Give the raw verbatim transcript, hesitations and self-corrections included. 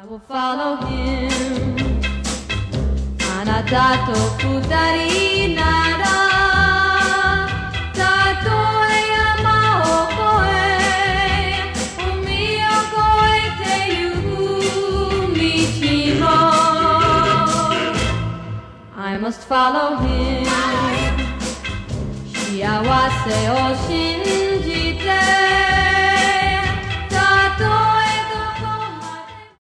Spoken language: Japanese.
will follow him あなたと二人ならたとえ山を越え海を越えてゆく道も I must follow him 幸せを信じて